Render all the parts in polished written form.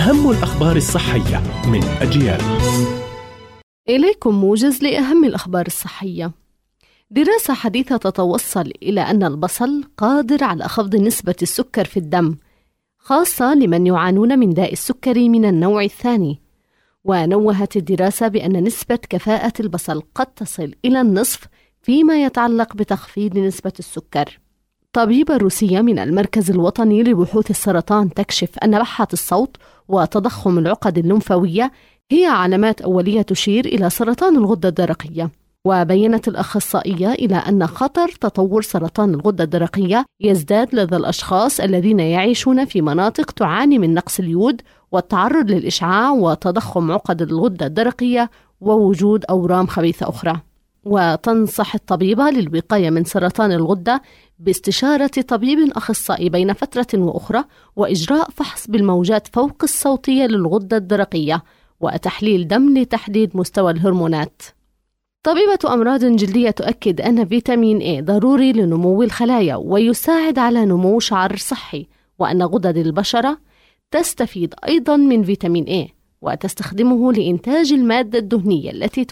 أهم الأخبار الصحية من أجيال. إليكم موجز لأهم الأخبار الصحية. دراسة حديثة تتوصل إلى أن البصل قادر على خفض نسبة السكر في الدم، خاصة لمن يعانون من داء السكري من النوع الثاني. ونوهت الدراسة بأن نسبة كفاءة البصل قد تصل إلى النصف فيما يتعلق بتخفيض نسبة السكر. طبيبة روسية من المركز الوطني لبحوث السرطان تكشف أن بحة الصوت وتضخم العقد الليمفاوية هي علامات أولية تشير إلى سرطان الغدة الدرقية. وبيّنت الأخصائية إلى أن خطر تطور سرطان الغدة الدرقية يزداد لدى الأشخاص الذين يعيشون في مناطق تعاني من نقص اليود والتعرض للإشعاع وتضخم عقد الغدة الدرقية ووجود أورام خبيثة أخرى. وتنصح الطبيبة للوقاية من سرطان الغدة باستشارة طبيب أخصائي بين فترة وأخرى، وإجراء فحص بالموجات فوق الصوتية للغدة الدرقية، وتحليل دم لتحديد مستوى الهرمونات. طبيبة أمراض جلدية تؤكد أن فيتامين A ضروري لنمو الخلايا ويساعد على نمو شعر صحي، وأن غدد البشرة تستفيد أيضا من فيتامين A وتستخدمه لإنتاج المادة الدهنية التي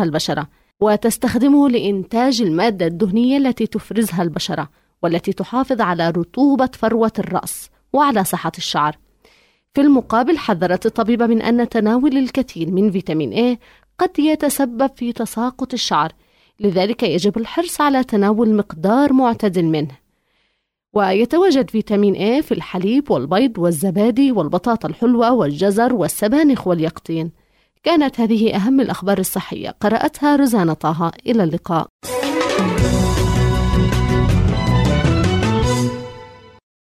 تفرزها البشرة والتي تحافظ على رطوبة فروة الرأس وعلى صحة الشعر. في المقابل، حذرت الطبيبة من أن تناول الكثير من فيتامين A قد يتسبب في تساقط الشعر، لذلك يجب الحرص على تناول مقدار معتدل منه. ويتواجد فيتامين A في الحليب والبيض والزبادي والبطاطا الحلوة والجزر والسبانخ واليقطين. كانت هذه أهم الأخبار الصحية، قرأتها رزانة طه. إلى اللقاء.